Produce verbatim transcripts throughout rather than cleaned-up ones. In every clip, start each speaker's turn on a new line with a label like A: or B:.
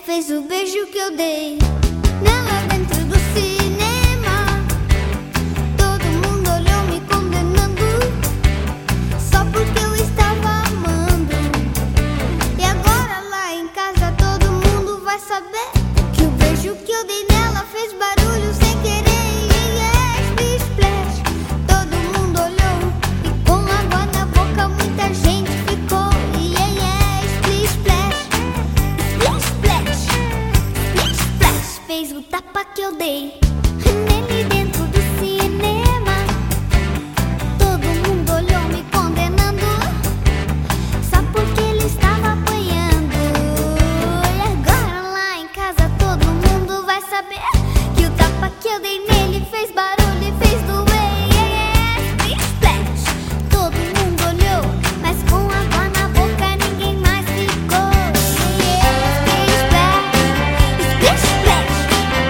A: fez o beijo que eu dei nela dentro do cinema. Todo mundo olhou me condenando só porque eu estava amando. E agora lá em casa todo mundo vai saber que o beijo que eu dei nela fez barulho sem querer. Yes, splash, todo mundo olhou e com água na boca muita gente ficou. Yes, splash, splash, splash, splash, splash, fez o tapa que eu dei nele dentro do cinema. Todo mundo olhou me condenando só porque ele estava apanhando. E agora lá em casa todo mundo vai saber que o tapa que eu dei nele fez barulho e fez doer. Yes, splash, todo mundo olhou, mas com água na boca ninguém mais ficou. Yes, splash, splash, splash.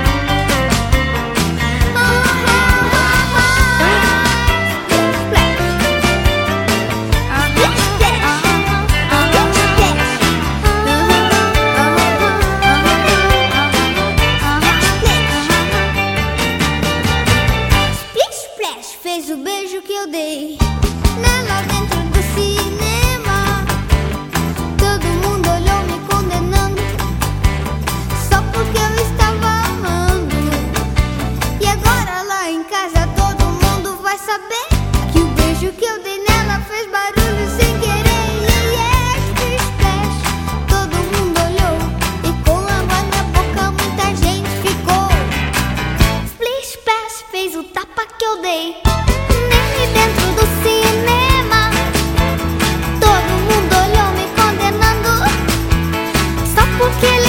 A: Oh, oh, oh, oh. Splash, splash, splash, splash, fez o beijo que eu dei nela dentro do cinema. Todo mundo olhou me condenando só porque eu estava amando. E agora lá em casa todo mundo vai saber que o beijo que eu dei nela fez barulho sem querer. Yes, splash, todo mundo olhou e com água na boca muita gente ficou. Splish Splash, fez o tapa que eu dei nele dentro do cinema. Todo mundo olhou me condenando só porque ele